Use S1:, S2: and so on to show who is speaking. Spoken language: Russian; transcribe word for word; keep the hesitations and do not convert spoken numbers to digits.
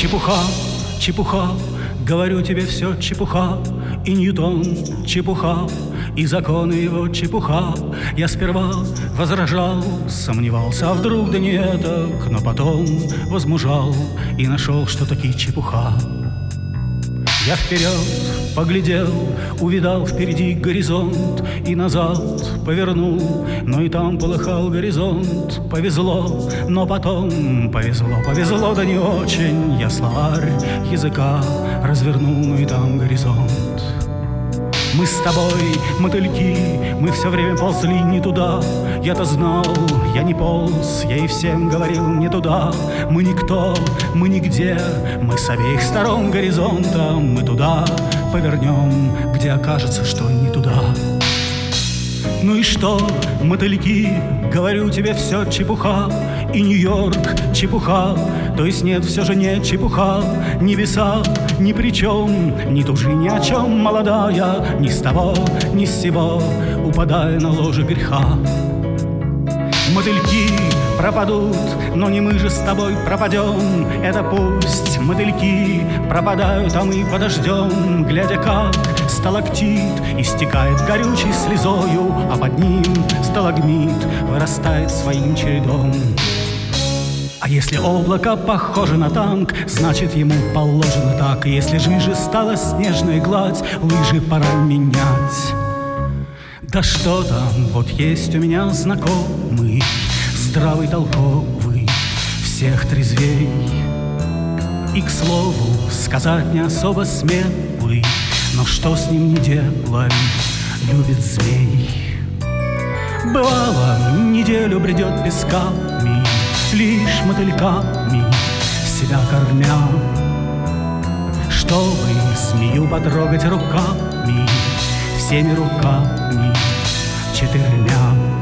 S1: чепуха, чепуха, говорю тебе, все чепуха. И Ньютон чепуха, и законы его чепуха. Я сперва возражал, сомневался, а вдруг да не этак, но потом возмужал и нашел, что таки чепуха. Я вперед поглядел, увидал впереди горизонт и назад повернул, но и там полыхал горизонт. Повезло, но потом повезло, повезло, да не очень. Я словарь языка развернул, но и там горизонт. Мы с тобой, мотыльки, мы все время ползли не туда. Я-то знал, я не полз, я и всем говорил не туда. Мы никто, мы нигде, мы с обеих сторон горизонта. Мы туда повернем, где окажется, что не туда. Ну и что, мотыльки, говорю тебе, все чепуха. И Нью-Йорк чепуха, то есть нет, все же не чепуха. Небеса ни при чем, не тужи ни о чем, молодая. Ни с того, ни с сего, упадая на ложе греха. Мотыльки пропадут, но не мы же с тобой пропадем. Это пусть мотыльки пропадают, а мы подождем, глядя, как сталактит истекает горючей слезою, а под ним сталагмит вырастает своим чередом. А если облако похоже на танк, значит ему положено так. И если жиже стала снежная гладь, лыжи пора менять. Да что там, вот есть у меня знакомый, здравый, толковый, всех трезвей. И, к слову, сказать не особо смелый, но что с ним не делай, любит змей. Бывало, неделю бредет песками, лишь мотыльками себя кормя, чтобы змею потрогать руками, всеми руками четырьмя.